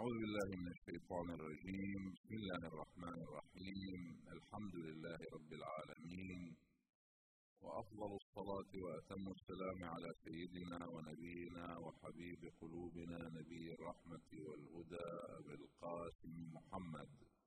أعوذ بالله من الشيطان الرجيم. بسم الله الرحمن الرحيم. الحمد لله رب العالمين، وأفضل الصلاة وأتم السلام على سيدنا ونبينا وحبيب قلوبنا نبي الرحمة والهدى أبي القاسم محمد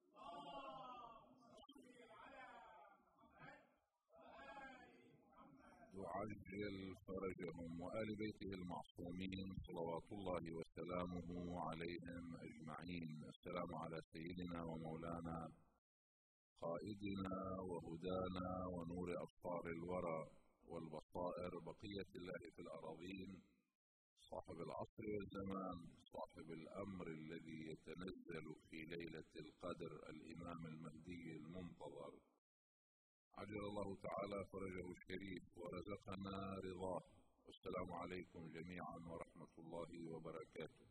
يعجل فرجهم وآل بيته المعصومين صلوات الله وسلامه عليهم أجمعين. السلام على سيدنا ومولانا قائدنا وهدانا ونور أبصار الورى والبصائر بقية الله في الأراضين، صاحب العصر والزمان، صاحب الأمر الذي يتنزل في ليلة القدر، الإمام المهدي المنتظر عجل الله تعالى فرجه الشريف ورزقنا رضاه. والسلام عليكم جميعا ورحمة الله وبركاته.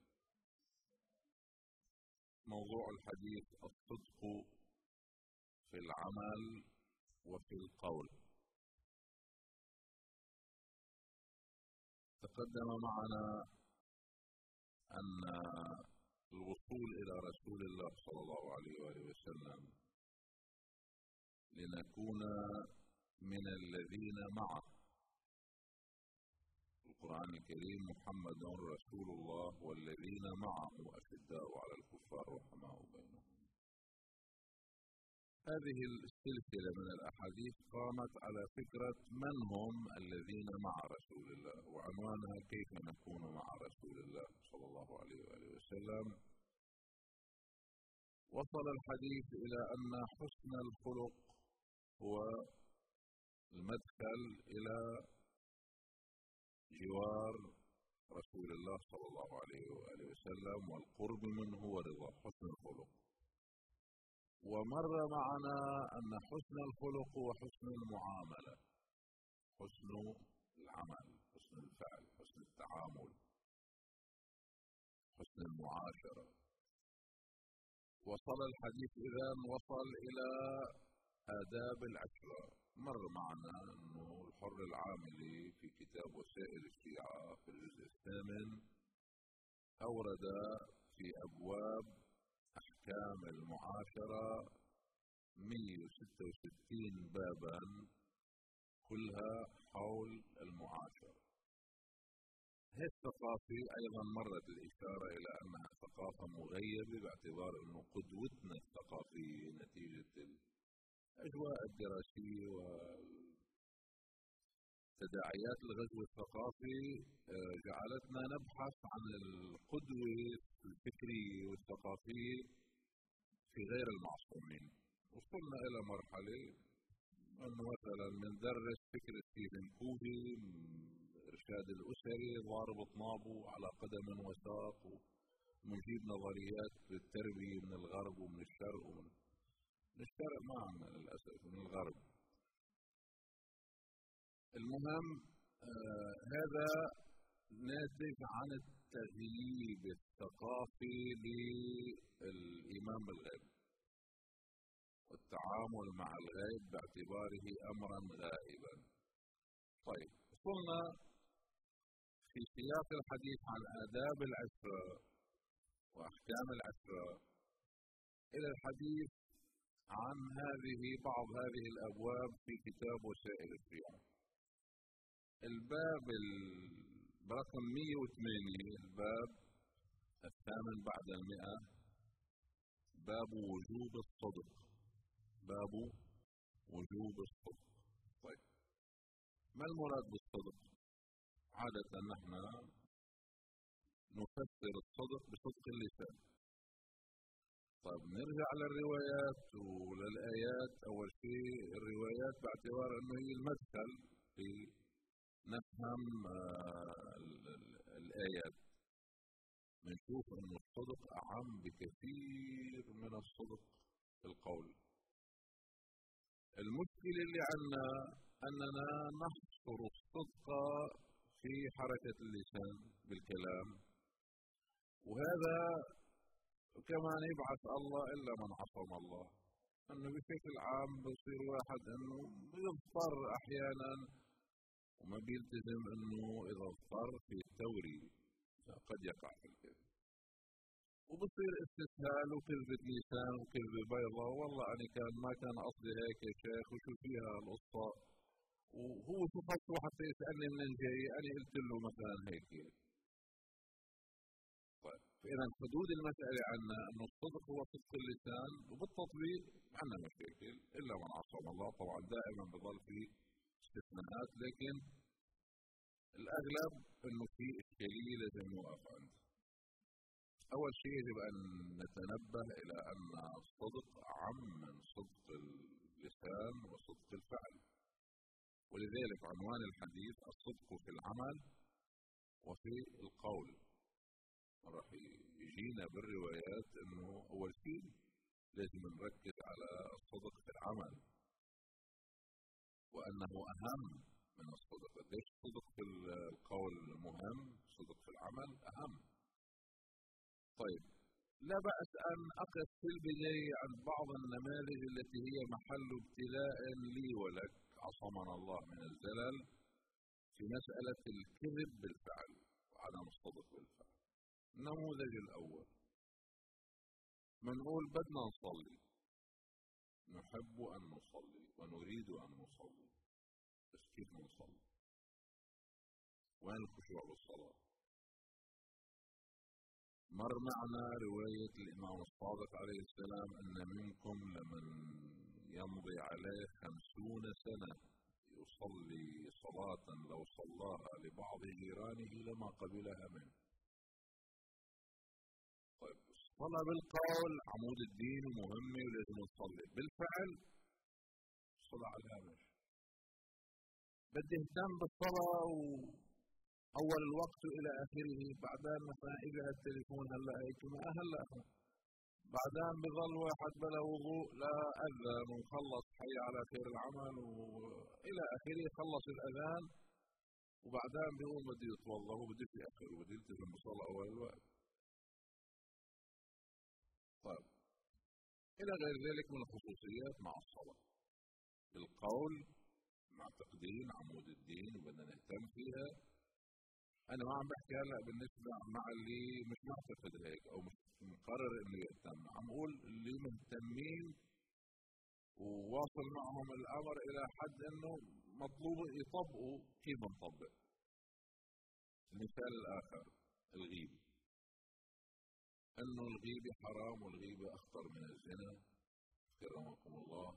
موضوع الحديث الصدق في العمل وفي القول. تقدم معنا أن الوصول إلى رسول الله صلى الله عليه وآله وسلم لنكون من الذين معه. القرآن الكريم: محمد رسول الله والذين معه أشداء على الكفار رحماء بينهم. هذه السلسلة من الأحاديث قامت على فكرة من هم الذين مع رسول الله، وعنوانها: كيف نكون مع رسول الله صلى الله عليه وآله وسلم. وصل الحديث إلى أن حسن الخلق هو المدخل إلى جوار رسول الله صلى الله عليه وآله وسلم والقرب منه ورضا. حسن الخلق. ومر معنا أن حسن الخلق هو حسن المعاملة، حسن العمل، حسن الفعل، حسن التعامل، حسن المعاشرة. وصل الحديث إذن وصل إلى آداب العشرة. مر معنا أنه الحر العاملي في كتاب وسائل الشيعة في الجزء الثامن أورد في أبواب أحكام المعاشرة 166 بابا كلها حول المعاشرة. هذه الثقافة أيضا مرت الإشارة إلى أنها ثقافة مغيبة، باعتبار أنه قدوتنا الثقافية نتيجة الأجواء الدراسية وتداعيات الغزو الثقافي جعلتنا نبحث عن القدوة الفكرية والثقافية في غير المعصومين. وصلنا إلى مرحلة أنه مثلا مندرس فكر ستيفن كوفي، إرشاد الأسري، ضارب طنابه على قدم وساق، ونجيب نظريات بالتربية من الغرب ومن الشرق ومن الشرق ما عندنا للأسف، من الغرب. المهم هذا ناتج عن التغييب الثقافي للإيمان بالغيب والتعامل مع الغيب باعتباره أمرا غائبا. طيب، وصلنا في سياق الحديث عن آداب العشرة وأحكام العشرة إلى الحديث عن بعض هذه الأبواب في كتاب وسائل الشيعة. الباب برقم 108، الباب الثامن بعد 100، باب وجوب الصدق. باب وجوب الصدق. طيب، ما المراد بالصدق؟ عادة نحن نفسر الصدق بصدق اللسان. طيب، نرجع للروايات وللآيات. أول شيء الروايات باعتبار أنه هي المدخل لنفهم الآيات. نشوف أن الصدق أعم بكثير من الصدق في القول. المشكلة اللي عندنا أننا نحصر الصدق في حركة اللسان بالكلام، وهذا كمان يبعث الله إلا من عصم الله. أنه بشكل عام بصير واحد أنه يضطر أحيانا وما بيلتزم، أنه إذا اضطر في التوري قد يقع في الكذب. وبصير استسهال وكذبة لسان وكذبة بيضاء، والله أنا ما كان قصدي هيك يا شيخ، وشو فيها القصة، وهو شو قصده حتى يسألني منين جاي، أنا قلت له مثلا هيك. طيب فإذا حدود المسألة عنا أنه الصدق هو صدق اللسان، وبالتطبيق ما عندنا مشاكل إلا من عصم الله. طبعا دائما بضل في استثناءات، لكن الأغلب أنه في إشكالية لازم نوقف عندها. أول شيء يجب أن نتنبه إلى أن الصدق أعم من صدق اللسان وصدق الفعل، ولذلك عنوان الحديث الصدق في العمل وفي القول. راح يجينا بالروايات انه اول شيء لازم نركز على الصدق في العمل، وانه اهم من الصدق. ليش الصدق في القول مهم، الصدق في العمل اهم. طيب لا بأس أن أقف في البداية عن بعض النماذج التي هي محل ابتلاء لي ولك، عصمنا الله من الزلل، في مسألة الكذب بالفعل وعدم الصدق بالفعل. النموذج الأول، منقول بدنا نصلي، نحب أن نصلي ونريد أن نصلي، بس كيف نصلي؟ وين الخشوع بالصلاة؟ مر معنا رواية الإمام الصادق عليه السلام أن منكم لمن يمضي عليه 50 سنة يصلي صلاة لو صلاها لبعض جيرانه لما قبلها منه. طيب الصلاة بالقول عمود الدين ومهمة ولازم نصلي، بالفعل الصلاة على الهامش. بدي اهتم بالصلاة وأول الوقت إلى آخره، بعدين مثلا إجا التليفون هلا هيك ما هلا، بعدين بظل واحد بلا وضوء لا أذن وخلص حي على خير العمل وإلى آخره، خلص الأذان وبعدين بيقوم بده يتوضأ وبده يأخر وبده يلتزم بالصلاة أول الوقت. طيب إلى غير ذلك من الخصوصيات مع الصلاة بالقول معتقدين عمود الدين وبدنا نهتم فيها. أنا ما عم بحكي هلا بالنسبة مع اللي مش معتقد هيك أو مش مقرر إنه يهتم، عم أقول اللي مهتمين وواصل معهم الأمر إلى حد إنه مطلوب يطبقوا كيف بنطبق. المثال الآخر الغيبة، إنه الغيبة حرام والغيبة أخطر من الزنا كرمكم الله،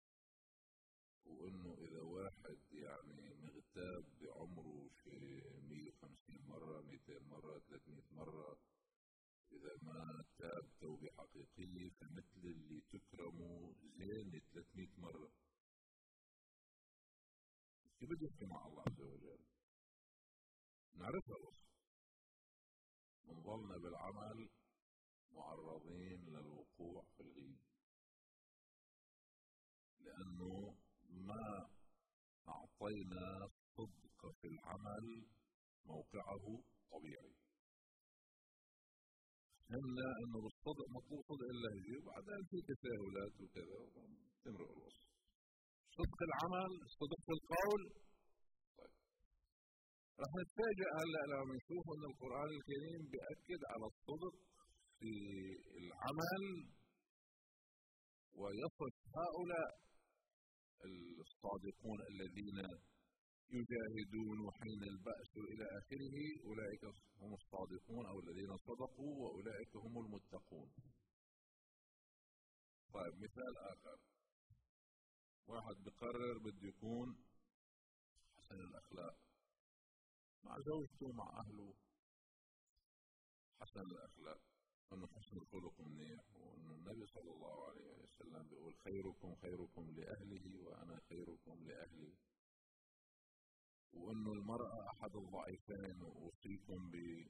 وإنه إذا واحد يعني مغتاب بعمره شي 150 مرة 200 مرة 300 مرة، إذا ما تاب توبة حقيقية فمثل اللي تكرمه زين 300 مرة. كيف بده يحكي مع الله عز وجل؟ نعرفها بس نظلنا بالعمل معرضين للوقوع في الغيب، لأنه ما أعطينا صدق في العمل موقعه طبيعي. فهمنا أنه بالصدق مطلوب صدق اللهجة وبعدين في تساهلات وكذا وتمرق الوصف. صدق العمل، صدق في القول. طيب رح نتفاجئ هلا لما نشوف أن القرآن الكريم بيأكد على الصدق في العمل ويصف هؤلاء الصادقون الذين يجاهدون وحين البأس إلى آخره، أولئك هم الصادقون أو الذين صدقوا وأولئك هم المتقون. طيب مثال آخر، واحد بقرر بده يكون حسن الأخلاق مع زوجته مع أهله، حسن الأخلاق أنه حسن الخلق منيح، وأنه النبي صلى الله عليه وسلم بيقول خيركم خيركم لأهله وأنا خيركم لأهلي، وأنه المرأة أحد الضعيفين وأوصيكم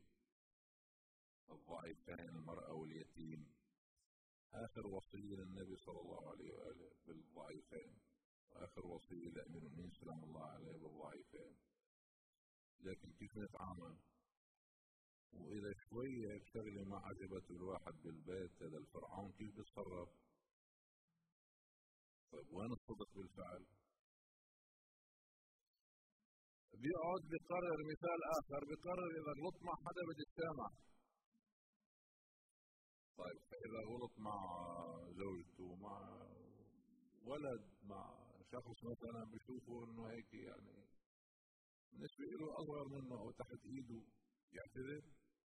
بالضعيفين المرأة واليتيم، آخر وصية للنبي صلى الله عليه وآله بالضعيفين، وآخر وصية لأمير المؤمنين سلام الله عليه بالضعيفين. لكن كيف نتعامل؟ وإذا شوية شغلة ما عجبت الواحد بالبيت هذا الفرعون كيف بيتصرف؟ طيب وين الصدق بالفعل؟ بيقعد بقرر. مثال آخر بقرر إذا غلط مع حدا بدي أتسامح، إذا غلط مع زوجته، مع ولد، مع شخص مثلا بشوفه إنه هيك يعني بالنسبة له أصغر منه أو تحت إيده، يعتذر.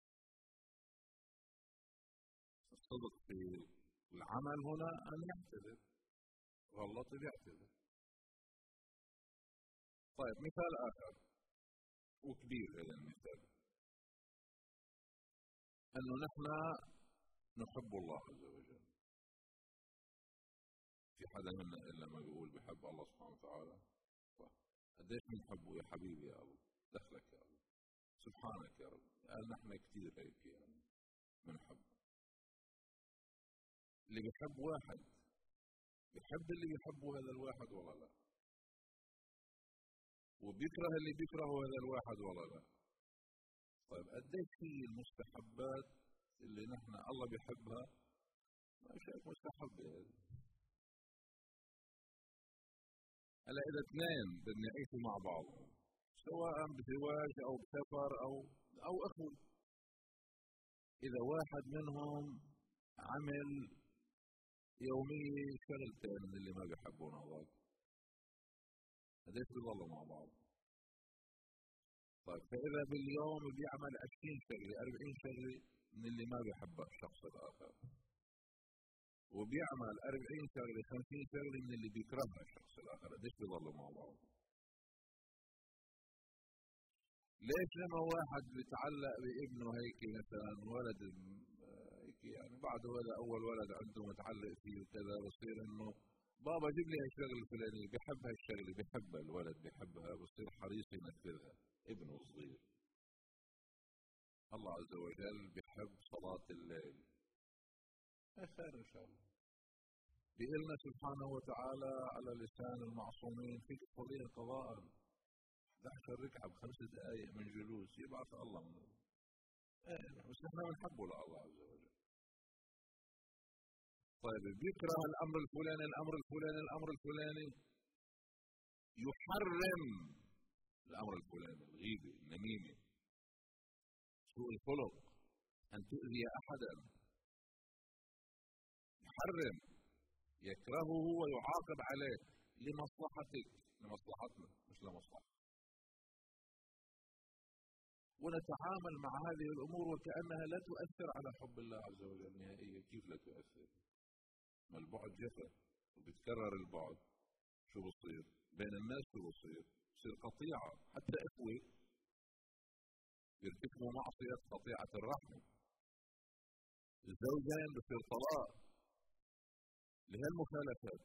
الصدق في العمل هنا أن يعتذر، غلط يعتذر. طيب مثال آخر وكبير هذا المثال، أنه نحن نحب الله عز وجل. في حدا منا إلا ما بيقول بحب الله سبحانه وتعالى؟ قديش بنحبه يا حبيبي يا الله، دخلك يا الله، سبحانك يا رب. قال نحن كثير هيك يعني بنحب. اللي بيحب واحد بيحب اللي بيحبه هذا الواحد ولا لا؟ وبيكره اللي بيكرهه هذا الواحد ولا لا؟ طيب قديش هي المستحبات اللي نحن الله بيحبها ما شيء مستحب هذا. هلا إذا اثنين بدنا يعيشوا مع بعض سواء بزواج أو بسفر أو أخوة، إذا واحد منهم عمل يوميا شغلتين من اللي ما بيحبون هذول، قديش بيضلوا مع بعض؟ طيب فإذا باليوم بيعمل 20 شغلة 40 شغلة من اللي ما بيحبها الشخص الآخر، وبيعمل 40 شغلة 50 شغلة من اللي بيكرهها الشخص الآخر، قديش بيضلوا مع بعض؟ ليش لما واحد بيتعلق بابنه هيك مثلا ولد هيك يعني بعده هذا أول ولد عنده متعلق فيه وكذا، بصير إنه بابا جيب لي هالشغله الفلانيه، بحب هالشغله، بحبها الولد بحبها، بصير حريص ينفذها ابنه صغير. الله عز وجل بحب صلاة الليل، خير إن شاء الله. بيقلنا سبحانه وتعالى على لسان المعصومين فيك تصليها قضاء 11 ركعة ب5 دقائق من جلوس، يبعث الله منه. بس نحن بنحبه لله عز وجل. طيب بيكره الأمر الفلاني الأمر الفلاني الأمر الفلاني، يحرم الأمر الفلاني، الغيبة، النميمة، سوء الخلق، أن تؤذي أحدا، يحرم، يكرهه ويعاقب عليه لمصلحتك، لمصلحتنا مش لمصلحتك. ونتعامل مع هذه الأمور وكأنها لا تؤثر على حب الله عز وجل نهائيا. كيف لا تؤثر؟ ما البعد جفا وبتكرر البعد، شو بصير؟ بين الناس شو بصير؟ بصير قطيعة، حتى إخوة يرتكبوا معصية قطيعة الرحم، الزوجين بصير طلاق لهالمخالفات.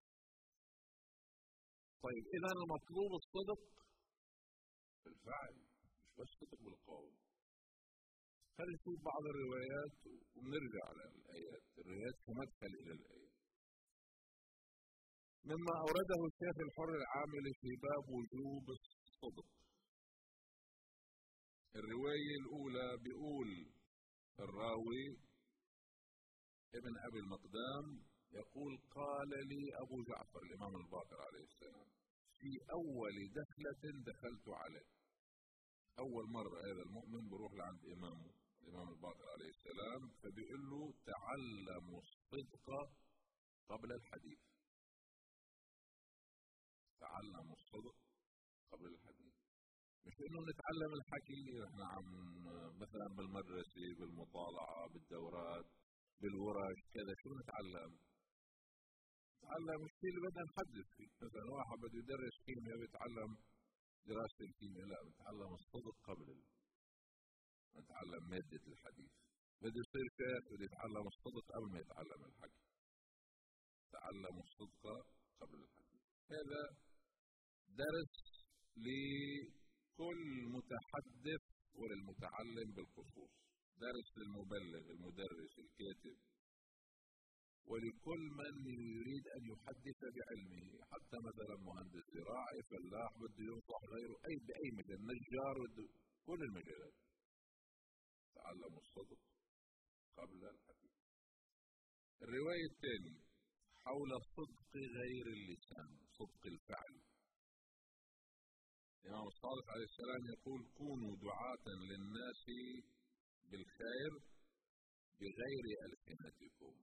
طيب إذا المطلوب الصدق في الفعل مش بس صدق بالقول. خلينا نشوف بعض الروايات ونرجع على الآيات، الروايات كمدخل إلى الآيات. مما أورده الشيخ الحر العاملي في باب وجوب الصدق. الرواية الأولى بيقول الراوي ابن أبي المقدام يقول قال لي أبو جعفر الإمام الباقر عليه السلام في أول دخلة دخلت عليه. أول مرة هذا المؤمن بروح لعند إمامه الإمام الباقر عليه السلام، فبيقول له تعلموا الصدق قبل الحديث. تعلموا الصدق قبل الحديث، مش إنه نتعلم الحكي إحنا عم مثلا بالمدرسة بالمطالعة بالدورات بالورش كذا، شو نتعلم؟ نتعلم الشيء اللي بدنا نحدث فيه. مثلا واحد بده يدرس كيمياء بيتعلم دراسة الكيمياء، لا بتعلم الصدق قبل نتعلم مادة الحديث. بده يصير شيخ بده يتعلم الصدق قبل ما يتعلم الحكي. تعلم الصدق قبل الحديث، هذا درس لكل متحدث وللمتعلم بالخصوص، درس للمبلغ المدرس الكاتب ولكل من يريد أن يحدث بعلمه، حتى مثلا مهندس زراعي فلاح بده ينصح غيره بأي مجال، نجار، كل المجالات. تعلموا الصدق قبل الحديث. الرواية الثانية حول صدق غير اللسان، صدق الفعل. الإمام الصادق عليه السلام يقول كونوا دعاة للناس بالخير بغير ألسنتكم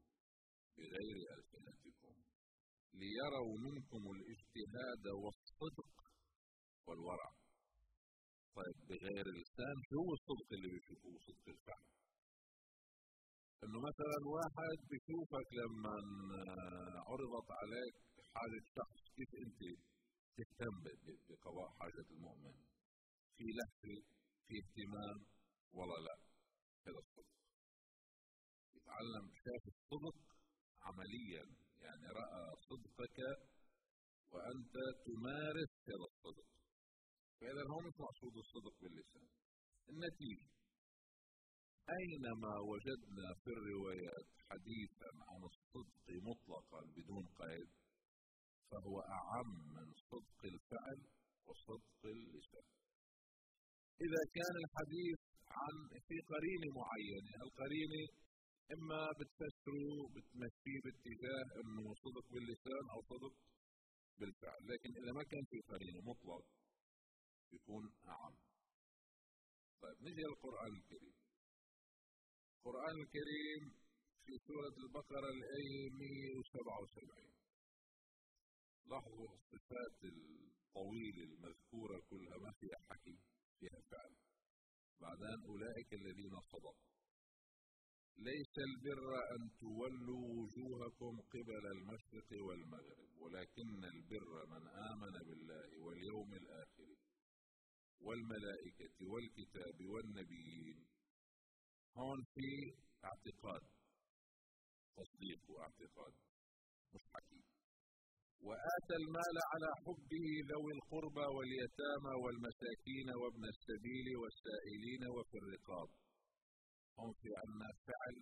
ليروا منكم الاجتهاد والصدق والورع. طيب بغير اللسان شو هو الصدق اللي بيشوفوه؟ صدق الفعل. انه مثلا واحد بيشوفك لما عرضت عليك حاجة شخص كيف انت تهتم بقضاء حاجة المؤمن، في لهفة، في اهتمام، ولا لا؟ هذا الصدق. يتعلم شاف الصدق عمليا، يعني رأى صدقك وأنت تمارس هذا الصدق. فإذا هو مش مقصود الصدق باللسان. النتيجة أينما وجدنا في الروايات حديثا عن الصدق مطلقا بدون قيد فهو أعم من صدق الفعل وصدق اللسان. إذا كان الحديث عن في قرينة معينة، القرينة إما بتفسره بتمشيه باتجاه إنه صدق باللسان أو صدق بالفعل، لكن إذا ما كان في قرينة مطلق يكون أعم. طيب نجي للقرآن الكريم. القرآن الكريم في سورة البقرة الآية 177 لاحظوا الصفات الطويلة المذكورة كلها ما فيها حكي، فيها فعل. بعدين أولئك الذين صدقوا ليس البر أن تولوا وجوهكم قبل المشرق والمغرب ولكن البر من آمن بالله واليوم الآخر والملائكة والكتاب والنبيين. هون في اعتقاد، تصديق واعتقاد مش حكي. وآتى المال على حبه ذوي القربى واليتامى والمساكين وابن السبيل والسائلين وفي الرقاب. هون في عنا فعل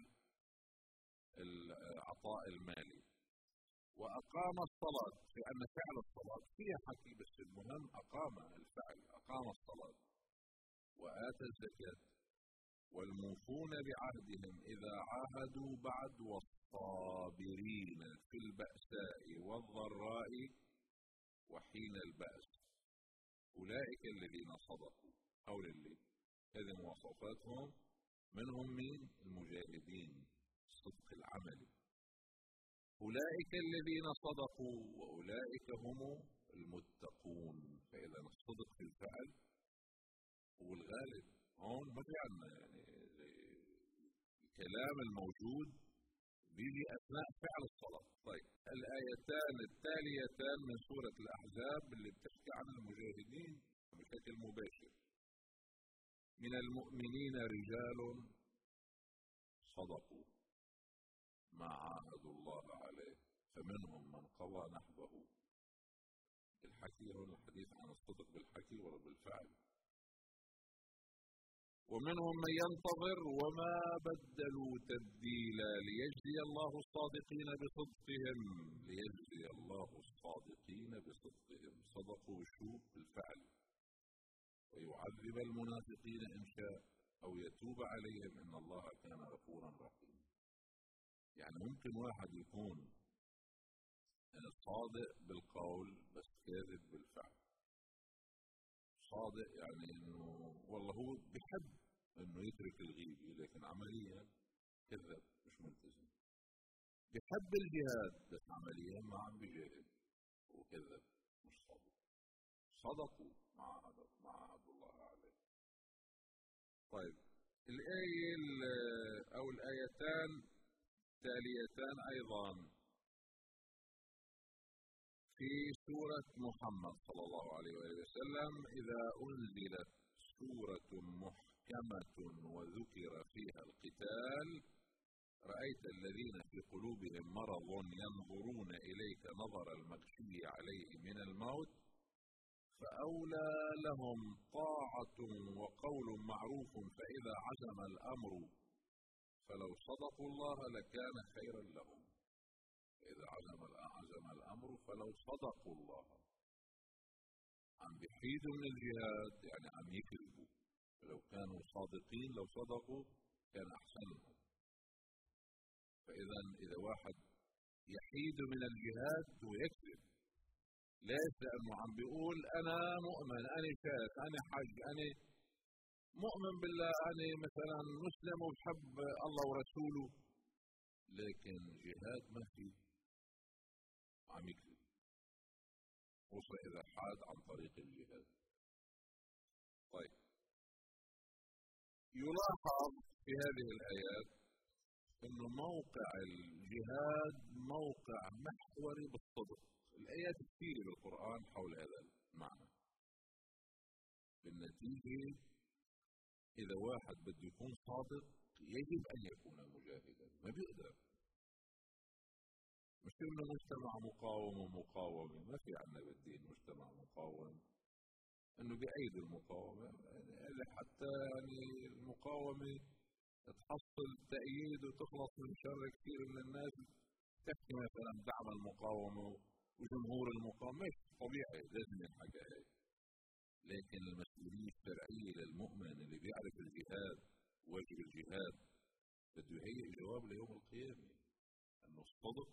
العطاء المالي. وأقام الصلاة، في عنا فعل الصلاة فيها حكي بس المهم أقام الفعل، أقام الصلاة. وآتى الزكاة والموفون بعهدهم إذا عاهدوا بعد والصابرين في البأساء والضراء وحين البأس أولئك الذين صدقوا. أو للي هذه مواصفاتهم، منهم من المجاهدين الصدق العملي. أولئك الذين صدقوا وأولئك هم المتقون. فإذا الصدق في الفعل هو الغالب. هون ما في عنا يعني الكلام الموجود بيجي أثناء فعل الصلاة. طيب الآيتان التاليتان من سورة الأحزاب اللي بتحكي عن المجاهدين بشكل مباشر. من المؤمنين رجال صدقوا ما عاهدوا الله عليه فمنهم من قضى نحبه. الحكي هون الحديث عن الصدق بالحكي ولا بالفعل. ومنهم من ينتظر وما بدلوا تبديلا ليجزي الله الصادقين بصدقهم. ليجزي الله الصادقين بصدقهم. صدقوا شو بالفعل. ويعذب المنافقين إن شاء أو يتوب عليهم إن الله كان غفورا رحيما. يعني ممكن واحد يكون صادق بالقول بس كاذب بالفعل. صادق يعني انه والله هو بحب انه يترك الغيبة لكن عمليا كذب مش ملتزم. بحب الجهاد بس عمليا ما عم بيجاهد وكذب مش صادق. صدقوا مع عهد الله عليه. طيب الآية أو الآيتان التاليتان أيضا في سورة محمد صلى الله عليه وسلم. إذا أنزلت سورة محكمة وذكر فيها القتال رأيت الذين في قلوبهم مرض ينظرون إليك نظر المغشي عليه من الموت فأولى لهم طاعة وقول معروف فإذا عزم الأمر فلو صدقوا الله لكان خيرا لهم. إذا عزم الأمر فلو صدقوا الله. عم بيحيدوا من الجهاد يعني عم يكذبوا. فلو كانوا صادقين لو صدقوا كان أحسن لهم. فإذا إذا واحد يحيد من الجهاد ويكذب ليس لأنه عم بيقول أنا مؤمن أنا شاهد أنا حج أنا مؤمن بالله، يعني مثلا مسلم وبحب الله ورسوله، لكن جهاد ما في، عم يكذب، خصوصا اذا حاد عن طريق الجهاد. طيب، يلاحظ في هذه الايات انه موقع الجهاد موقع محوري بالصدق. الايات كثيره بالقران حول هذا المعنى. بالنتيجه اذا واحد بده يكون صادق يجب ان يكون مجاهدا، ما بيقدر. مش انه مجتمع مقاوم ومقاومه، ما في عندنا بالدين مجتمع مقاوم انه بأيد المقاومه، يعني حتى يعني المقاومه تحصل تأييد وتخلص من شر كثير من الناس، تحكي مثلا دعم المقاومه وجمهور المقاومه، مش طبيعي لازم ينحكى هيك. لكن المسؤوليه الشرعيه للمؤمن اللي بيعرف الجهاد، واجب الجهاد، بده يهيئ جواب ليوم القيامه، انه الصدق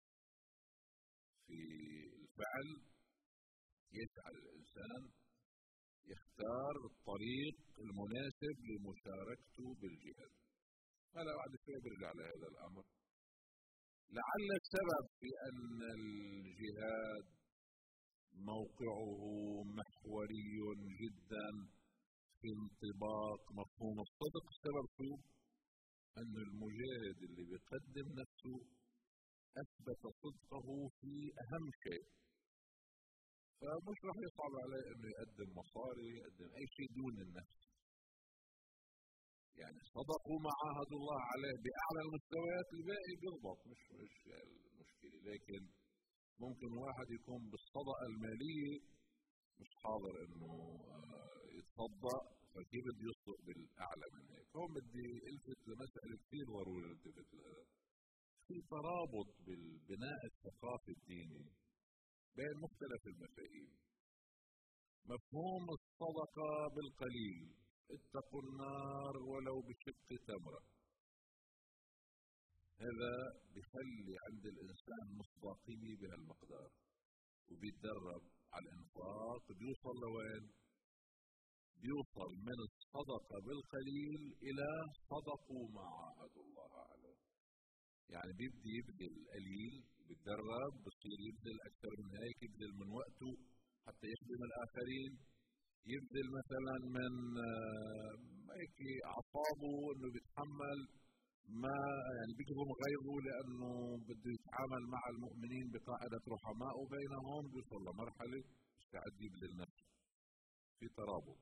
في الفعل يجعل الانسان يختار الطريق المناسب لمشاركته بالجهاد. هذا بعد شوي برجع لهذا الامر. لعل السبب في ان الجهاد موقعه محوري جدا في انطباق مفهوم الصدق، السبب شو؟ ان المجاهد اللي بيقدم نفسه اثبت صدقه في اهم شيء، فمش راح يصعب عليه انه يقدم مصاري، يقدم اي شيء دون النفس. يعني صدقوا ما عاهدوا الله عليه باعلى المستويات، الباقي بيضبط، مش المشكله. لكن ممكن واحد يكون بالصدقه الماليه مش حاضر انه يتصدق، فكيف بده يصدق بالاعلى من هيك؟ هون بدي الفت لمساله كثير ضروري التفت لها. في ترابط بالبناء الثقافي الديني بين مختلف المفاهيم. مفهوم الصدقه بالقليل، اتقوا النار ولو بشق تمره، هذا بيخلي عند الانسان مصداقيه بهالمقدار، وبيتدرب على الانفاق. بيوصل لوين؟ بيوصل من الصدقه بالقليل الى صدقوا ما عاهدوا الله عليه. يعني بيبدي يبذل القليل، بيتدرب، بصير يبذل اكثر من هيك، يبذل من وقته حتى يخدم الاخرين، يبذل مثلا من هيك اعصابه انه بيتحمل ما يعني بيكظم غيظه لانه بده يتعامل مع المؤمنين بقاعده رحماء وبينهم، بيوصل لمرحله مستعد يبذل نفسه. في ترابط.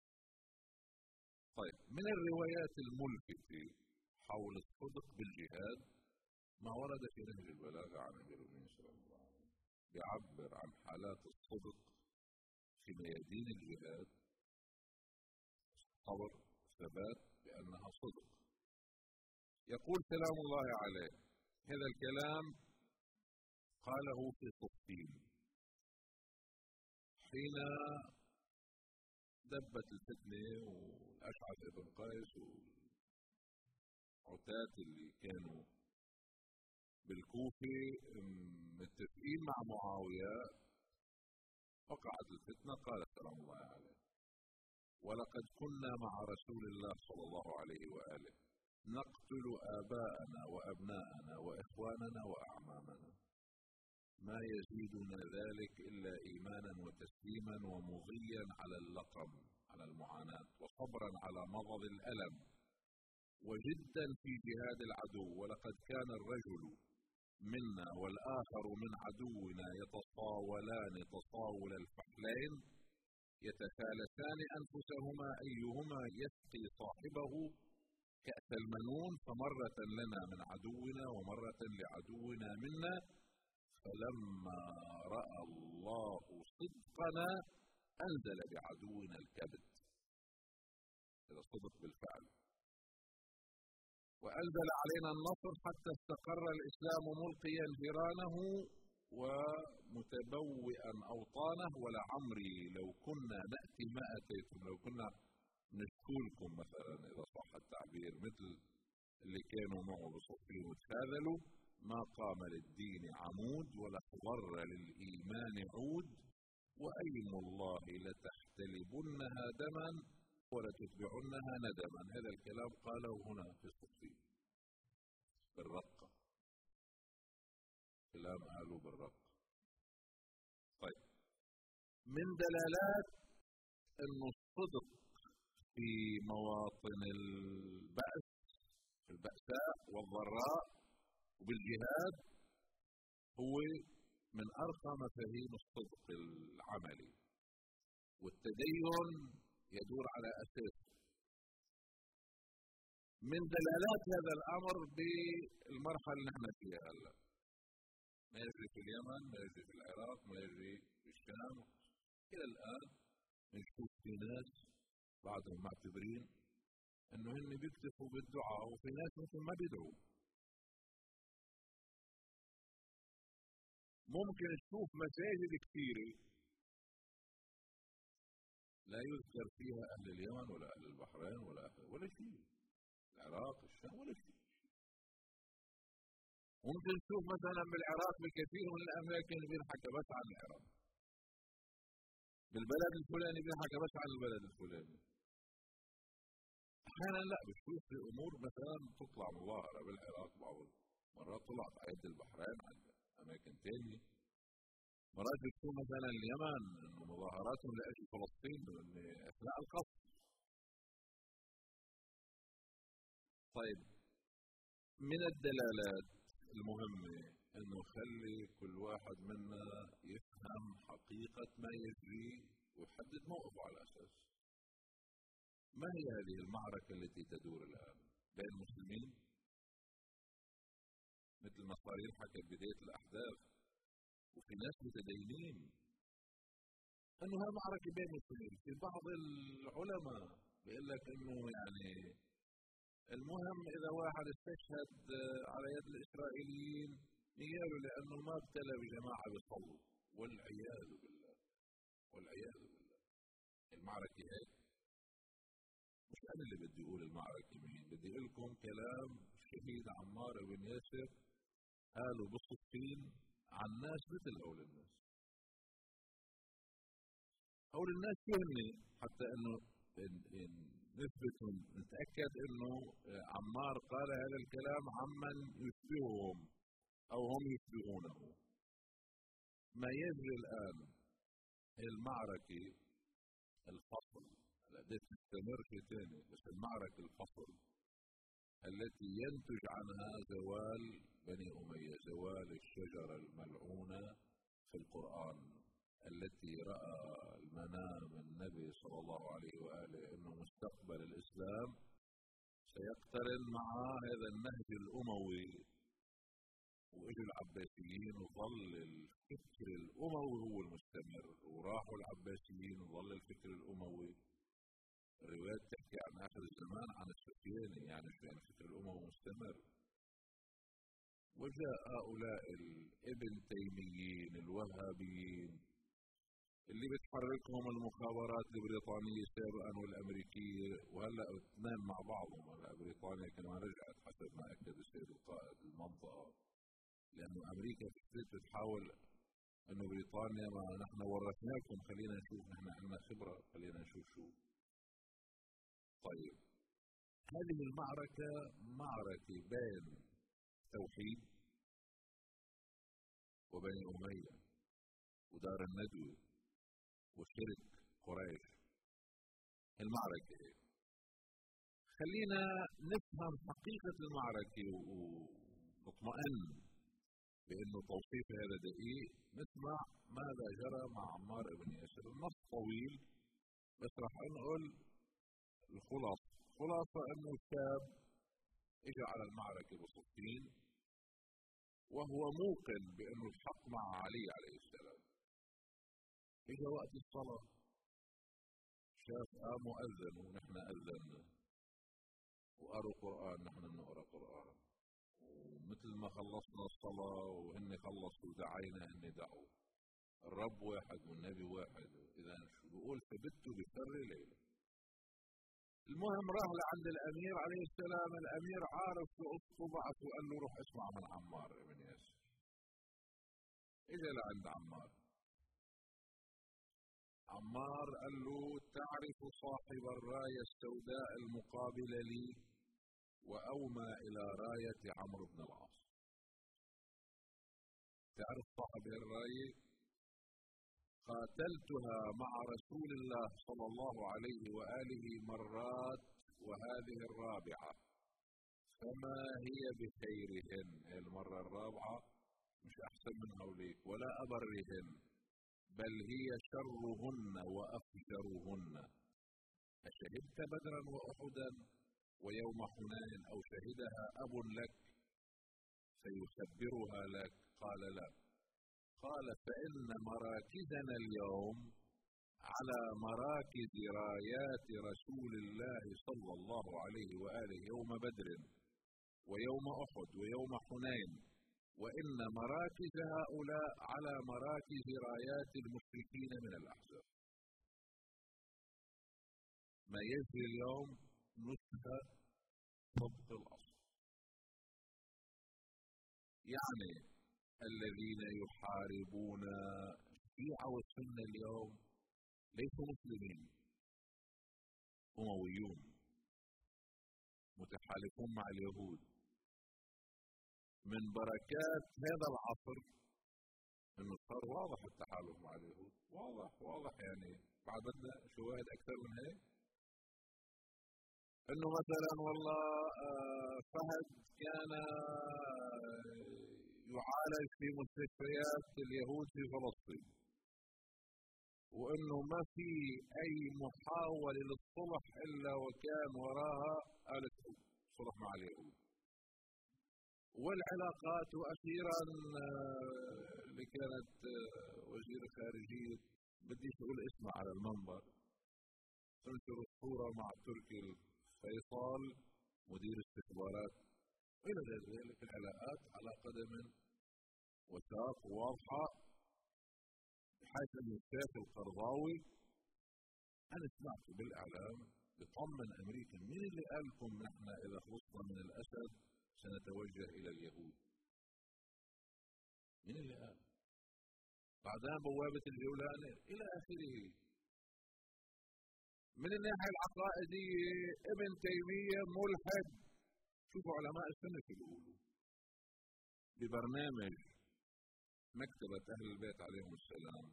طيب، من الروايات الملفتة حول الصدق بالجهاد ما ورد في نهج البلاغة عن أمير المؤمنين صلى الله عليه وسلم، بيعبر عن حالات الصدق في ميادين الجهاد، صبر، ثبات، بأنها صدق. يقول سلام الله عليه هذا الكلام قاله في صفين حين دبت الفتنة والأشعث بن قيس والعتاة اللي كانوا بالكوفة متفقين مع معاوية، وقعت الفتنة. قال سلام الله عليه: ولقد كنا مع رسول الله صلى الله عليه وآله نقتل آباءنا وأبناءنا وإخواننا وأعمامنا، ما يزيدنا ذلك إلا إيمانا وتسليما ومضيا على اللقم، على المعاناة، وصبرا على مضض الألم، وجدا في جهاد العدو. ولقد كان الرجل منا والآخر من عدونا يتطاولان تطاول الفحلين، يتثالثان أنفسهما أيهما يسقي صاحبه كأس المنون، فمرة لنا من عدونا ومرة لعدونا منا، فلما رأى الله صدقنا أنزل بعدونا الكبد. هذا صدق بالفعل. وأنزل علينا النصر حتى استقر الإسلام ملقيا جيرانه ومتبوئا أوطانه. ولعمري لو كنا نأتي ما أتيتم، لو كنا نشكولكم مثلا إذا صح التعبير، مثل اللي كانوا معه بصفين وتخاذلوا، ما قام للدين عمود ولا اخضر للإيمان عود، وأيم الله لتحتلبنها دما ولتتبعنها ندما. هذا الكلام قاله هنا في الصفين بالرقة، كلام قالوا بالرقة. طيب، من دلالات انه الصدق في مواطن البأس، في البأساء والضراء وبالجهاد، هو من أرقى مفاهيم الصدق العملي، والتدين يدور على أساس. من دلالات هذا الأمر بالمرحلة اللي نحن فيها هلا، ما يجري في اليمن، ما يجري في العراق، ما يجري في الشام، إلى الآن نشوف في ناس بعضهم معتبرين إنه هن بيكتفوا بالدعاء، وفي ناس مثل ما بيدعوا. ممكن تشوف مساجد كثيرة لا يذكر فيها أهل اليمن ولا أهل البحرين ولا شيء، العراق، الشام، ولا شيء. ممكن تشوف مثلا بالعراق بكثير من الأماكن بينحكى بس عن العراق، بالبلد الفلاني بينحكى بس عن البلد الفلاني. أحيانا لا، بتشوف في أمور مثلا تطلع مظاهرة بالعراق، بعض مرات طلعت عند البحرين، عند أماكن ثانية. مرات بتكون مثلا اليمن انه مظاهراتهم لاجل فلسطين اثناء القصف. طيب، من الدلالات المهمه انه خلي كل واحد منا يفهم حقيقه ما يجري ويحدد موقفه على اساس. ما هي هذه المعركه التي تدور الان بين المسلمين؟ مثل ما صار ينحكى بدايه الاحداث، وفي ناس متدينين انه هذه معركه بين المسلمين. في بعض العلماء بيقول لك انه يعني المهم اذا واحد استشهد على يد الاسرائيليين نياله لانه ما ابتلى بجماعه بيصلوا، والعياذ بالله، والعياذ بالله. المعركه هيك. مش انا اللي بدي اقول المعركه مين، بدي اقول لكم كلام الشهيد عمار بن ياسر قالوا بالصفين عن ناس مثل هول الناس. هول الناس فهمني حتى انه نثبت نتاكد انه عمار قال هذا الكلام عمن يشبههم او هم يشبهونه. ما يجري الان المعركه الفصل التي تستمر في ثاني، بس المعركه الفصل التي ينتج عنها زوال بني أمية، زوال الشجرة الملعونة في القرآن التي رأى المنام النبي صلى الله عليه وآله أنه مستقبل الإسلام سيقترن مع هذا النهج الأموي، وإجوا العباسيين وظل الفكر الأموي هو المستمر، وراحوا العباسيين وظل الفكر الأموي. الروايات تحكي عن آخر الزمان عن السفياني، يعني الفكر الأموي مستمر. وجاء هؤلاء الابن تيميين الوهابيين اللي بتحركهم المخابرات البريطانية سابقا والأمريكية، وهلا اثنين مع بعضهم. هلا بريطانيا كمان رجعت حسب ما أكد السيد القائد المنطقة، لأنه أمريكا بتحاول أنه بريطانيا ما نحن ورثناكم، خلينا نشوف، نحن عندنا خبرة، خلينا نشوف شو. طيب، هذه المعركة معركة بين توحيد وبني أمية ودار الندوة وشرك قريش. المعركة هي. خلينا نفهم حقيقة المعركة ونطمئن بأنه توصيف هذا دقيق. نسمع ماذا جرى مع عمار بن ياسر. النص طويل بس راح نقول الخلاصة انه شاب اجى على المعركة بصفين وهو موقن بانه الحق مع علي عليه السلام. اجى وقت الصلاة شاف قاموا اذنوا ونحن اذنا، وقروا قرآن نحن بنقرا قرآن، ومثل ما خلصنا الصلاة وهن خلصوا دعينا هن دعوا. الرب واحد والنبي واحد. اذا شو بيقول؟ فبت بشر ليلة. المهم راح لعند الامير عليه السلام. الامير عارف قصته، بعث وقال له روح اسمع من عمار بن ياسر. اجى لعند عمار. عمار قال له: تعرف صاحب الراية السوداء المقابلة لي؟ وأومى إلى راية عمرو بن العاص. تعرف صاحب الراية؟ قاتلتها مع رسول الله صلى الله عليه وآله مرات، وهذه الرابعة، فما هي بخيرهن. المرة الرابعة مش أحسن من هوليك ولا أبرهن، بل هي شرهن وأفجرهن. أشهدت بدرا وأحدا ويوم حنين، أو شهدها أب لك سيخبرها لك؟ قال: لا. قال: فإن مراكزنا اليوم على مراكز رايات رسول الله صلى الله عليه وآله يوم بدر ويوم أحد ويوم حنين، وإن مراكز هؤلاء على مراكز رايات المشركين من الأحزاب. ما يجري اليوم نسخة طبق الأصل. يعني الذين يحاربون الشيعة والسنة اليوم ليسوا مسلمين، أمويون متحالفون مع اليهود. من بركات هذا العصر انه صار واضح التحالف مع اليهود، واضح يعني. بعد بدنا شواهد اكثر من هيك؟ انه مثلا والله فهد كان يعالج في مستشفيات اليهود في فلسطين، وانه ما في اي محاولة للصلح الا وكان وراها آل سعود صلح مع اليهود. والعلاقات، واخيرا اللي كانت وزير خارجية، بديش اقول اسمها على المنبر، تنشر الصورة مع تركي الفيصل مدير استخبارات، الى ذلك. العلاقات على قدم وساق واضحة، بحيث ان الشيخ القرضاوي انا سمعت بالاعلام يطمن امريكا: مين اللي قال لكم نحن اذا خلصنا من الاسد سنتوجه الى اليهود؟ مين اللي قال؟ بعدين بوابة الجولان الى اخره. من الناحية العقائدية ابن تيمية ملحد. شوفوا علماء السنة شو بيقولوا ببرنامج مكتبة أهل البيت عليهم السلام،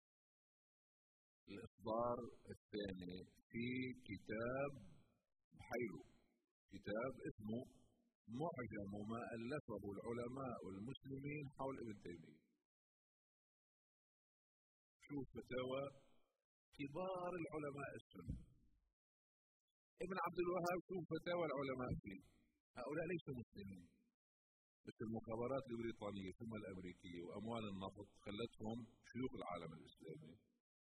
الإصدار الثاني في كتاب بحيله، كتاب اسمه معجم ما ألفه العلماء المسلمين حول ابن تيمية. شوف فتاوى كبار العلماء السنة. ابن عبد الوهاب شوف فتاوى العلماء فيه. هؤلاء ليسوا مسلمين، بس المخابرات البريطانية ثم الأمريكية وأموال النفط خلتهم شيوخ العالم الإسلامي،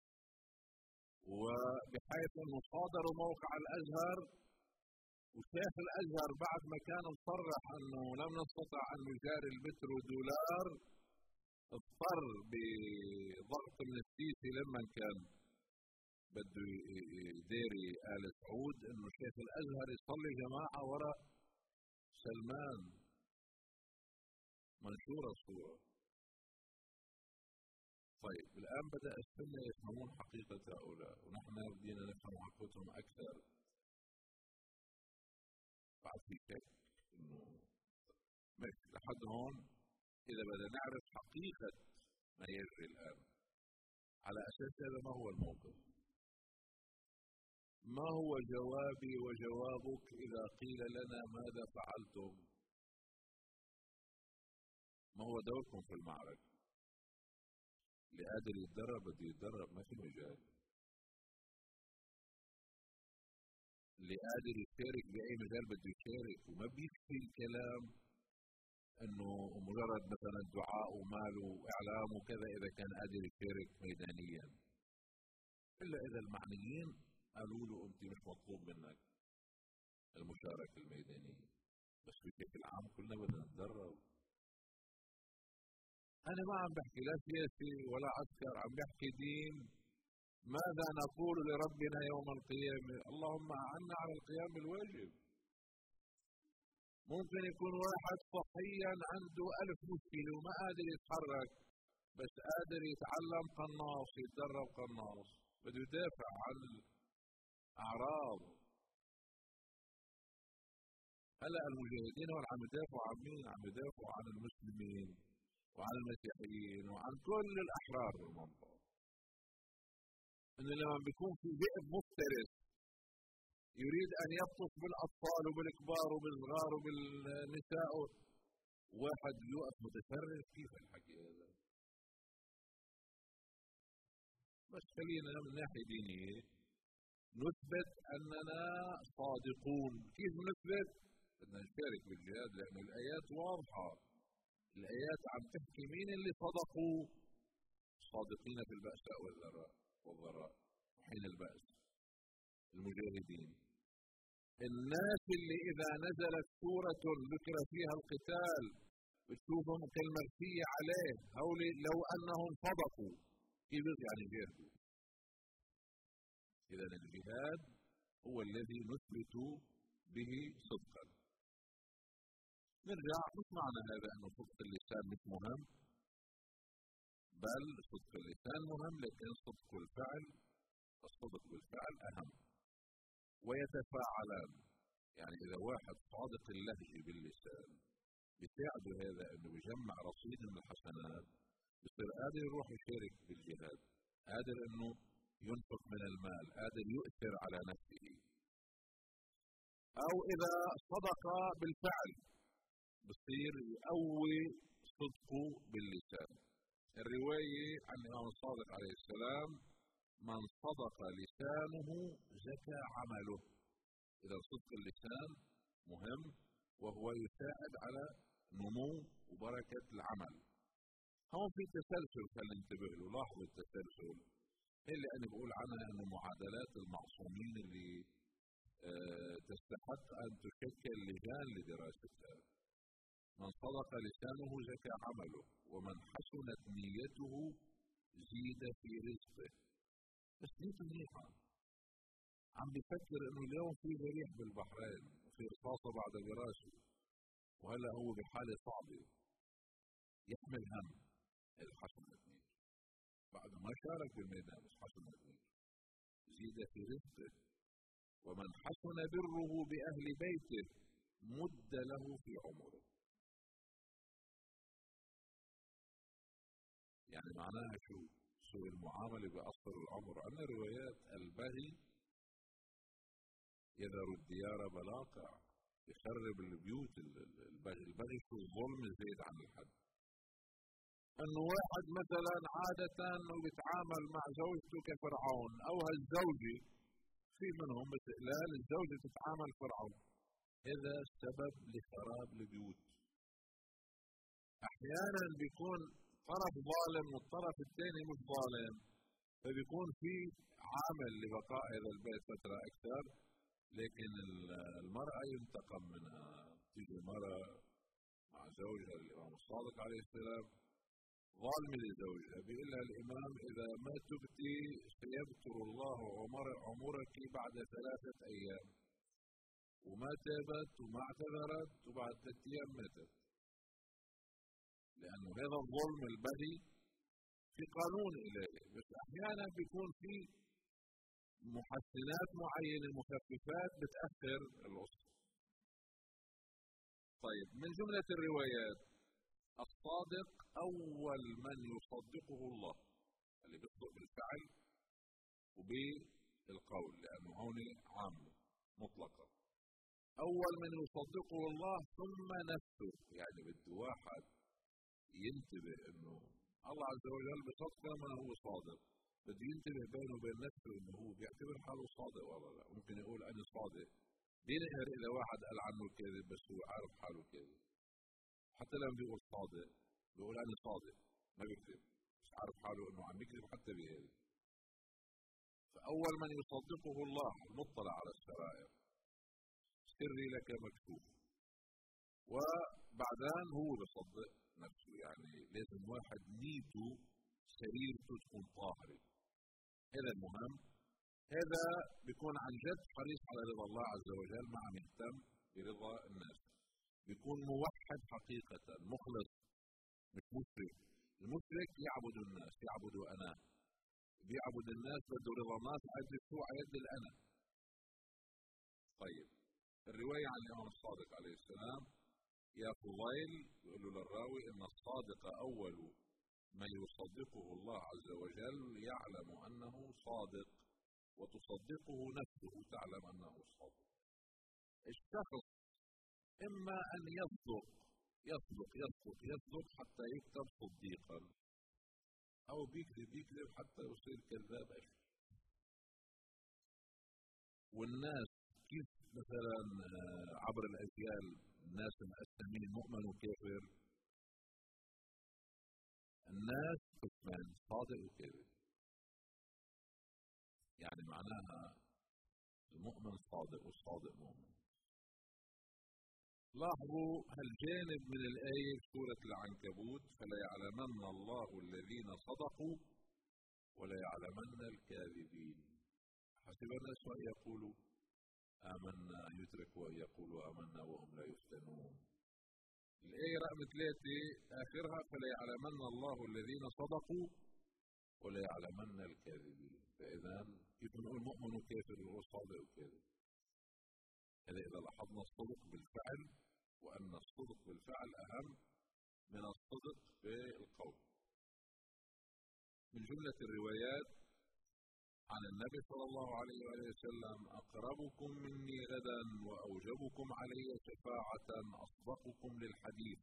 وبحيث أنه صادروا موقع الأزهر، وشيخ الأزهر بعد ما كان مصرح أنه لم نستطع أن نجاري البترودولار، اضطر بضغط من السيسي لما كان بده يديري آل سعود انه شيخ الازهر يصلي جماعة وراء سلمان. منشورة الصورة. طيب الآن بدأ السنة يفهمون حقيقة هؤلاء، ونحن بدينا نفهم حقيقتهم أكثر. بعد في شك إنه ماشي لحد هون. إذا بدنا نعرف حقيقة ما يجري الآن، على أساس هذا ما هو الموقف؟ ما هو جوابي وجوابك إذا قيل لنا ماذا فعلتم؟ ما هو دوركم في المعركة؟ اللي قادر يتدرب بده يتدرب، ما في مجال. اللي قادر يشارك بأي مجال بده يشارك، وما بيكفي الكلام انه مجرد مثلا دعاء ومال واعلام وكذا اذا كان قادر يشارك ميدانيا، الا اذا المعنيين قالوا له انت مش مطلوب منك المشاركه الميدانيه. بس بشكل عام كلنا بدنا نتدرب. انا ما عم بحكي لا سياسي ولا عسكر، عم بحكي دين. ماذا نقول لربنا يوم القيامه؟ اللهم اعنا على القيام بالواجب. ممكن يكون واحد صحيا عنده 1000 مشكلة وما قادر يتحرك، بس قادر يتعلم قناص، يتدرب قناص. بده يدافع عن الأعراض. هلا المجاهدين هون عم يدافعوا عن مين؟ عم يدافعوا عن المسلمين وعن المسيحيين وعن كل الأحرار بالمنطقة. إنه لما بيكون في ذئب مفترس يريد أن يبطش بالأطفال وبالكبار وبالصغار وبالنساء، واحد يوقف متفرج، كيف الحكي هذا؟ بس خلينا من ناحية دينية نثبت أننا صادقون. كيف نثبت؟ بدنا نشارك بالجهاد، لأن الآيات واضحة. الآيات عم تحكي مين اللي صدقوا؟ صادقين في البأساء والضراء وحين البأس، المجاهدين. الناس اللي إذا نزلت سورة ذكر فيها القتال بتشوفهم كالمرثية عليه، هؤلاء لو أنهم صدقوا كيف يعني جاهدوا. إذا الجهاد هو الذي نثبت به صدقا. نرجع، مش معنى هذا أنه صدق اللسان مش مهم، بل صدق اللسان مهم، لكن صدق الفعل، الصدق بالفعل أهم. ويتفاعلان، يعني إذا واحد صادق اللهجة باللسان بيساعده هذا أنه يجمع رصيد من الحسنات، بصير قادر يروح يشارك بالجهاد، قادر أنه ينفق من المال، قادر يؤثر على نفسه. أو إذا صدق بالفعل بصير يقوي صدقه باللسان. الرواية عن الإمام الصادق عليه السلام: من صدق لسانه زكى عمله. إذا صدق اللسان مهم، وهو يساعد على نمو وبركة العمل. هون في تسلسل، خلينا ننتبه له، لاحظوا التسلسل اللي أنا بقول عنها أنه معادلات المعصومين اللي تستحق أن تشكل لجان لدراستها. من صدق لسانه زكى عمله، ومن حسنت نيته زيد في رزقه. بس نيته منيحة، عم بفكر انه اليوم في جريح بالبحرين وفي رصاصة بعد براسه، وهلا هو بحالة صعبة، يحمل هم. الحسنت نيته بعد ما شارك بالميدان، بس حسنت نيته زيد في رزقه. ومن حسن بره بأهل بيته مد له في عمره. يعني معناها شو؟ سوء المعاملة بأصل العمر. عندنا روايات: البغي يذر الديار بلاقع، يخرب البيوت. البغي شو؟ الظلم الزيد عن الحد. انه واحد مثلا عادة انه بيتعامل مع زوجته كفرعون، او هالزوجة في منهم باستقلال الزوجة تتعامل فرعون. هذا سبب لخراب البيوت. احيانا بيكون طرف ظالم والطرف الثاني مش ظالم، فبيكون في عامل لبقاء هذا البيت فترة أكثر. لكن المرأة ينتقم منها. تيجي المرأة مع زوجها، الإمام الصادق عليه السلام ظالمة لزوجها، بيقول لها الإمام: إذا ما تبتي سيبتر الله عمرك بعد 3 أيام. وما تابت وما اعتذرت وبعد 3 أيام ماتت. لأنه هذا الظلم البغي في قانون إلهي، بس أحيانا بيكون في محسنات معينة، مخففات بتأثر الأسرة. طيب، من جملة الروايات: الصادق أول من يصدقه الله، اللي بيصدق بالفعل وبالقول، لأنه هون عامة مطلقة. أول من يصدقه الله ثم نفسه، يعني بده واحد ينتبه انه الله عز وجل بصدقه ما هو صادق، بده ينتبه بينه وبين نفسه انه هو بيعتبر حاله صادق ولا لا. ممكن يقول انا صادق، بينقهر اذا واحد قال عنه كذب بس هو عارف حاله كذب. حتى لما بيقول صادق بيقول انا صادق، ما بيكذب، مش عارف حاله انه عم يكذب حتى بهذا. فاول من يصدقه الله المطلع على السرائر، سري لك مكتوب. وبعدين هو بصدق نفسه. يعني لازم واحد نيته سريرته تكون طاهرة، هذا المهم. هذا بيكون عن جد حريص على رضا الله عز وجل، مع مهتم برضا الناس. بيكون موحد حقيقة، مخلص، مش مشرك. المشرك يعبد الناس، يعبد أنا. بيعبد الناس، بده رضا الناس، عايز يسوع يد الأنا. طيب الرواية عن الإمام الصادق عليه السلام، يا فضيل يقول له للراوي إن الصادق أول من يصدقه الله عز وجل، يعلم أنه صادق وتصدقه نفسه تعلم أنه صادق. الشخص إما أن يصدق يصدق يصدق يصدق حتى يكتب صديقا، أو بيكذب حتى يصير كذاب أشهر. والناس كيف مثلا عبر الأجيال الناس مقسمين مؤمن وكافر، الناس قسمان صادق وكاذب، يعني معناها المؤمن صادق والصادق مؤمن. لاحظوا هالجانب من الآية في سورة العنكبوت، فلا يعلمن الله الذين صدقوا ولا يعلمن الكاذبين. حسب الناس أن يقولوا آمنا، يتركوا أن يقولوا آمنا وهم لا يفتنون. الآية رقم 3 آخرها فلا يعلمن الله الذين صدقوا ولا يعلمن الكاذبين. فإذا كيف نقول مؤمن وكافر وهو صادق وكاذب؟ هذا إذا لاحظنا الصدق بالفعل، وأن الصدق بالفعل أهم من الصدق بالقول. من جملة الروايات عن النبي صلى الله عليه وآله وسلم: أقربكم مني غدا وأوجبكم علي شفاعة أصدقكم للحديث.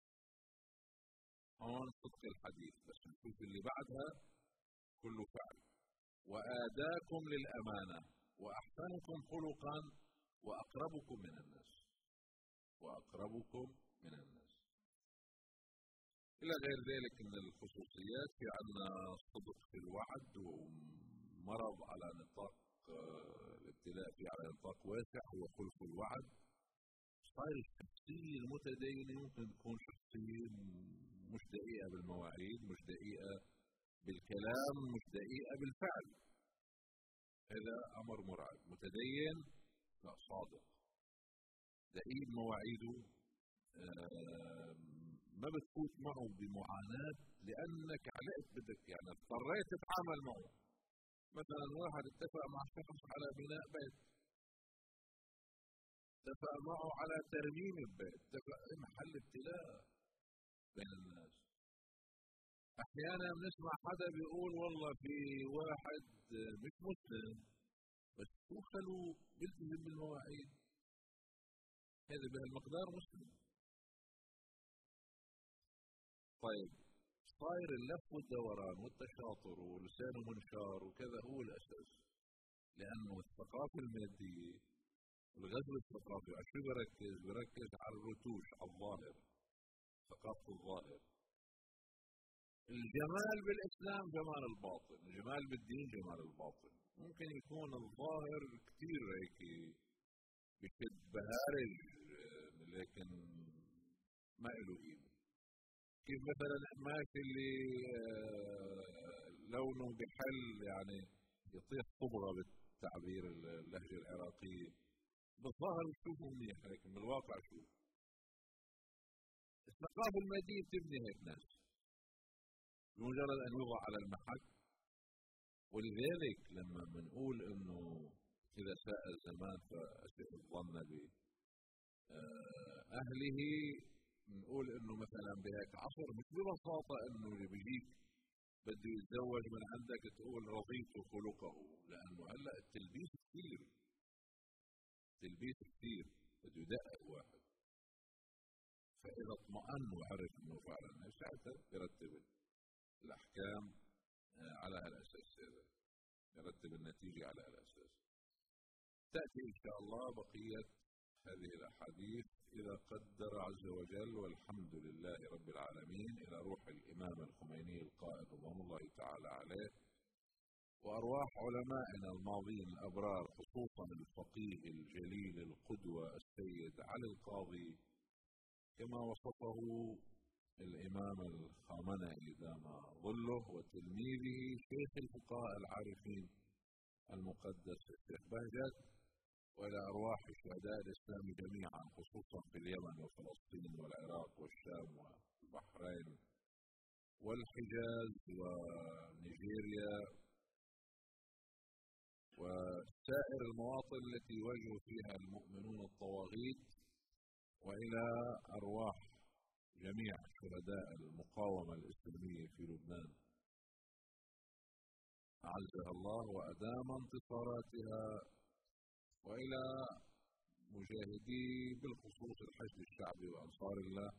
هون صدق الحديث، بس نشوف اللي بعدها كله فعل. وآداكم للأمانة وأحسنكم خلقا وأقربكم من الناس. وأقربكم من الناس إلى غير ذلك من الخصوصيات. في عندنا الصدق في الوعد، ومرض على نطاق الابتلاء في على نطاق واسع هو خلف الوعد. صار الشخصية المتدينة ممكن تكون شخصية مش دقيقة بالمواعيد، مش دقيقة بالكلام، مش دقيقة بالفعل. هذا أمر مرعب. متدين لا صادق، دقيق مواعيده، ما بتفوت معه بمعاناة لأنك علقت بدك، يعني اضطريت تتعامل معه. مثلا واحد اتفق مع شخص على بناء بيت، اتفق معه على ترميم البيت، اتفق محل ابتلاء بين الناس. أحيانا بنسمع حدا بيقول والله في واحد مش مسلم بس هو خلو بيلتزم بالمواعيد، هذا بهالمقدار مسلم. طيب صاير اللف والدوران والتشاطر ولسانه منشار وكذا هو الأساس، لأنه الثقافة المادية والغزو الثقافي على شو بركز على الرتوش، على الظاهر، ثقافة الظاهر. الجمال بالإسلام جمال الباطن، الجمال بالدين جمال الباطن. ممكن يكون الظاهر كثير هيك بشد بهارج لكن ما له قيمة. كيف مثلا القماش اللي لونه بحل يعني يطيح صبغة بالتعبير اللهجة العراقية، بالظاهر بتشوفه منيح لكن بالواقع شو؟ الثقافة المادية بتبني هيك ناس بمجرد أن يوضع على المحك. ولذلك لما بنقول إنه إذا ساء الزمان فأسئ الظن بأهله، بنقول إنه مثلا بهيك عصر مش ببساطة إنه اللي بيجيك بده يتزوج من عندك تقول رضيت خلقه، لأنه هلا التلبيس كثير، تلبيس كثير بده يدقق واحد. فإذا اطمأن وعرف إنه فعلا ساعتها يرتب الأحكام على هالأساس، هذا يرتب النتيجة على هالأساس. تأتي إن شاء الله بقية هذه الأحاديث إذا قدر عز وجل، والحمد لله رب العالمين، إلى روح الإمام الخميني القائد رضوان الله تعالى عليه، وأرواح علمائنا الماضين الأبرار، خصوصا الفقيه الجليل القدوة السيد علي القاضي كما وصفه الإمام الخامنئي دام ظله، وتلميذه شيخ الفقهاء العارفين المقدس الشيخ بهجت، وإلى أرواح شهداء الإسلام جميعا خصوصا في اليمن وفلسطين والعراق والشام والبحرين والحجاز ونيجيريا وسائر المواطن التي يواجه فيها المؤمنون الطواغيت، وإلى أرواح جميع شهداء المقاومة الإسلامية في لبنان أعزها الله وأدام انتصاراتها، وإلى مجاهدي بالخصوص الحشد الشعبي وأنصار الله،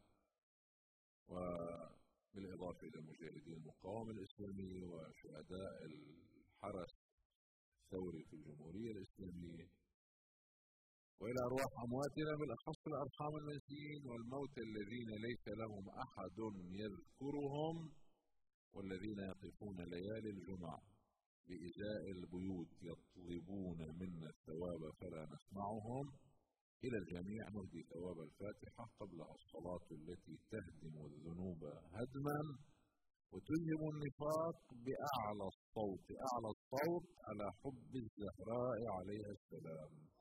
وبالإضافة إلى مجاهدي المقاومة الإسلامية وشهداء الحرس الثوري في الجمهورية الإسلامية، وإلى أرواح أمواتنا بالأخص الأرحام المنسيين والموتى الذين ليس لهم أحد يذكرهم، والذين يقفون ليالي الجمع بإزاء البيوت يطلبون منا الثواب فلا نسمعهم. إلى الجميع نهدي ثواب الفاتحة قبلها الصلاة التي تهدم الذنوب هدما وتلهم النفاق بأعلى الصوت على حب الزهراء عليها السلام.